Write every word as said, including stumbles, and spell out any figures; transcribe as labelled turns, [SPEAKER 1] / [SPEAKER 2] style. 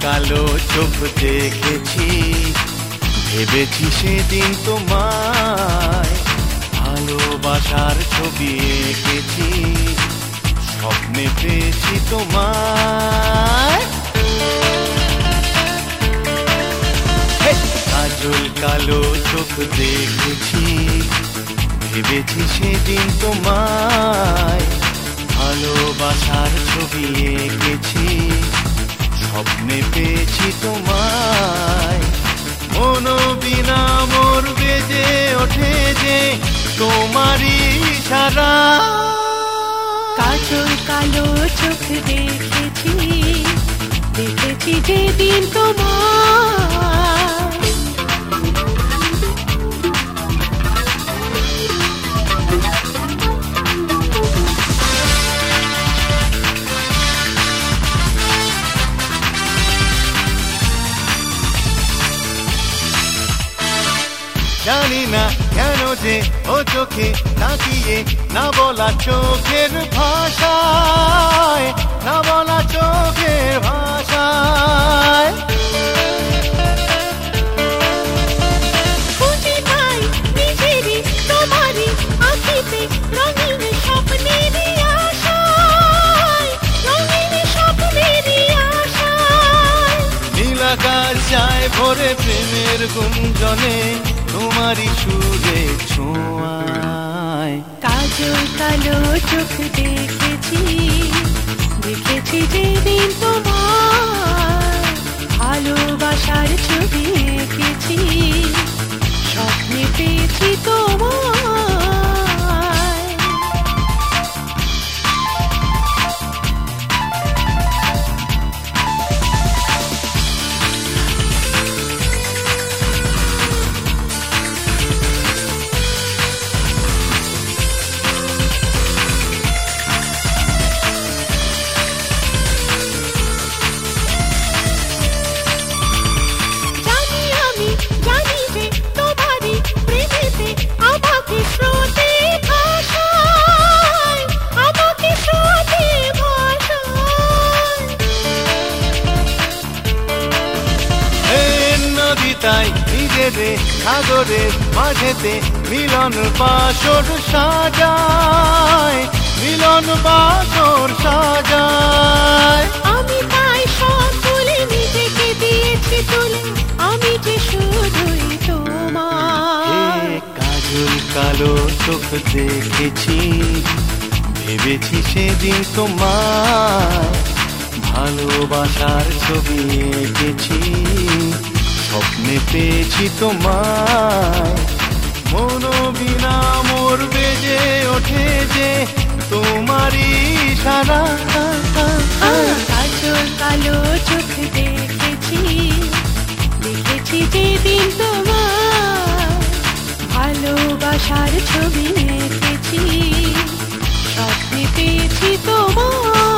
[SPEAKER 1] কালো চোখ দেখেছি, ভেবেছি সেদিন তোমায়, ভালোবাসার ছবি এঁকেছি, স্বপ্নে পেয়েছি তোমায়। কাজল কালো চোখ দেখেছি, ভেবেছি সেদিন তোমায়, ভালোবাসার ছবি এঁকেছি, স্বপ্নে পেয়েছি তোমায়। মনোবিনা মোর বেজে ওঠে যে তোমারই ইশারা।
[SPEAKER 2] কাজল কালো চোখ দেখেছি, দেখেছি যেদিন তোমার।
[SPEAKER 1] জানি না কেন যে ও চোখে তাকিয়ে না বলা চোখের ভাষায়, না বলা চোখের ভাষায়।
[SPEAKER 2] খুঁজে পাই নিজেরই তোমারই আঁখিতে রঙিন স্বপ্নেরই আশায়, রঙিন স্বপ্নেরই আশায়।
[SPEAKER 1] নীল আকাশ যায় ভরে প্রেমের গুঞ্জনে, তোমারই সুরে ছোঁয়ায়।
[SPEAKER 2] কাজল কালো চোখ দেখেছি, দেখেছি যেদিন তোমার, ভালোবাসার ছবি এঁকেছি, স্বপ্নে পেয়েছি তোমার।
[SPEAKER 1] তাই নিজের সাগরের মাঝেতে মিলন বাসর সাজায়, মিলন বাসর সাজায়।
[SPEAKER 2] আমি তাই সব তুলে নিজেকে দিয়েছি তুলে, আমি যে শুধুই তোমার।
[SPEAKER 1] কাজল কালো চোখ দেখেছি, ভেবেছি সেদিন তোমায়, ভালোবাসার ছবি এঁকেছি, স্বপ্নে পেয়েছি তোমায়। মনোবিনা মোর বেজে ওঠে যে তোমারই ইশারা।
[SPEAKER 2] কাজল কালো চোখ দেখেছি, দেখেছি যেদিন তোমার, ভালোবাসার ছবি এঁকেছি, স্বপ্নে পেয়েছি তোমার।